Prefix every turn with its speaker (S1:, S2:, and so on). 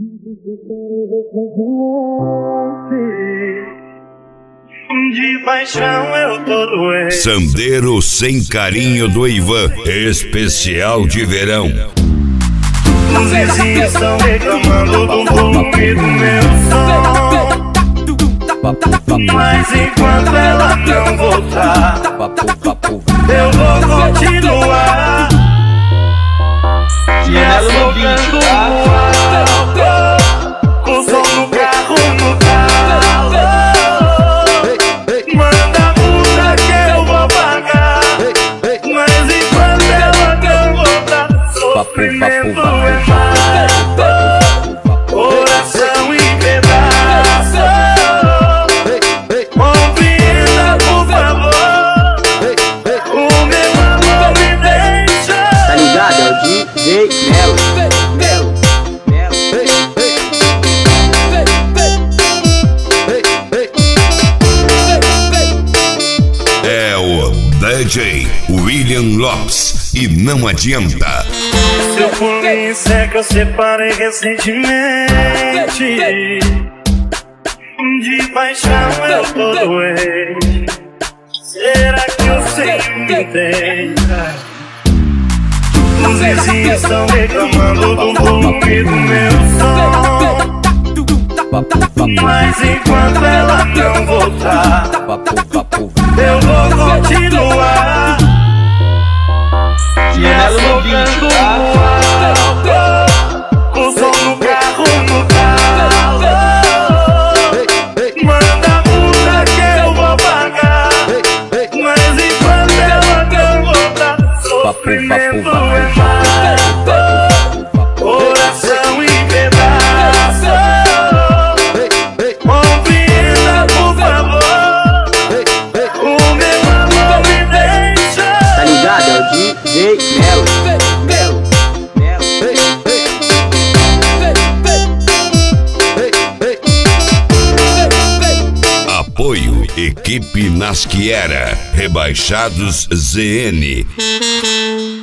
S1: De paixão eu tô doente.
S2: Sandeiro sem carinho do Ivan, especial de verão.
S1: Os vizinhos estão reclamando do volume do meu som, mas enquanto ela não voltar, eu vou continuar te afogando no álcool, com som no carro, no talo. Manda a multa que eu vou pagar, mas enquanto ela não voltar, sofrimento é fato, coração em pedaço. Compreenda, por favor, o meu amor me deixa.
S3: Tá ligado? É o DJ Melo.
S2: É o DJ William Lopes e não adianta.
S1: Se eu for mim, é que eu separei recentemente. De paixão eu tô doente. Será que eu sei me entender? Os vizinhos estão reclamando do volume do meu som, mas enquanto ela não voltar, eu vou continuar te afogando no álcool, com som no carro, no talo. Manda a multa que eu vou pagar, mas enquanto ela não voltar, sofrimento é fato, coração em pedaço. Compreenda, por favor, o meu amor me deixa.
S3: Tá ligado? É o DJ Melo.
S2: Apoio Equipe Nasquiera, Rebaixados ZN.